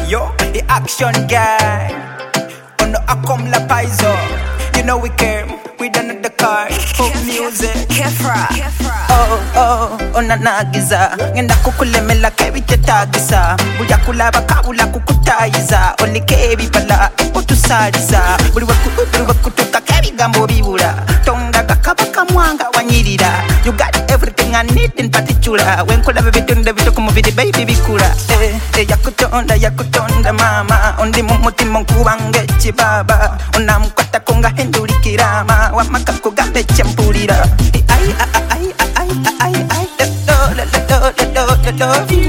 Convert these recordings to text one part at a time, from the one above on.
Yo, the action guy. On the Akom La Paizo. You know we came with another car. Folk music. Kefra. Onanagiza. Ngenda kukulemela kebi tetagisa. Buja kulaba kabula kukutaiza. Oli kebi pala otusaliza. Buli wakutuka kebi gambo bibula. Tonga kakabaka mwanga wanyirira. You got everything I need in particular. When kulaba bitunda bitokumu bidi baby bikula. Yakutonda mama. Ondi mumutima nkubange chibaba. Onamkwata konga henduri kirama. Wamaka gambe champurira. Love you.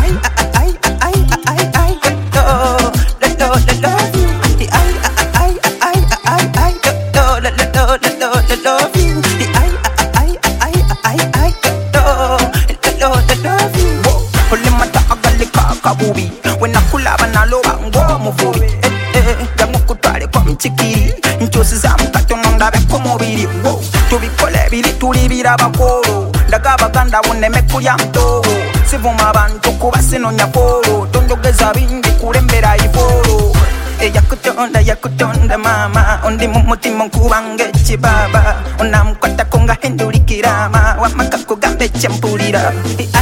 When I pull up and I low and go move Jamukutale kwa mchikiri Nchosi za mkato nondabe kumubiri Tubikole biri tulibira bakolo Ndagaba ganda uneme kuya mtogo Sivuma abantu kuba sino nyakolo Tonjogeza bingi kulembera ifolo Yakutonda mama Ondi mumutima nkubange chibaba Onamkwata konga henduri kirama Wamaka kugambe champurira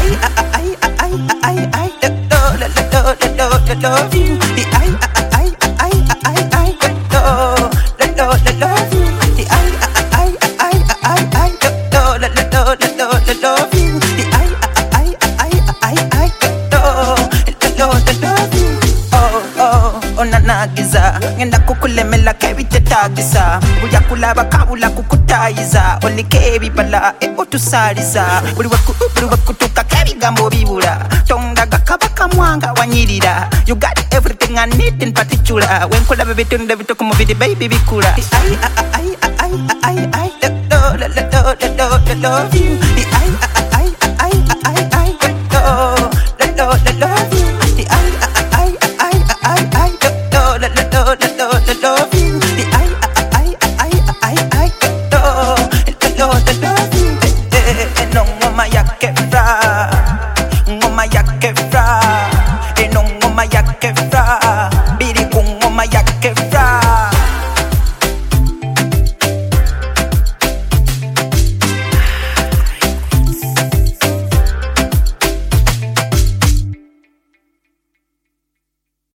Love you. Onanagiza ngenda kukulemela kebi tetagisa buja kulaba kabula kukutaiza oli kebi pala otusaliza buli wakutuka kebi gambo bibula tonga gakabaka mwanga wanyirira you got everything I need in particular when kulaba bitunda bitokumu bidi baby bikula love you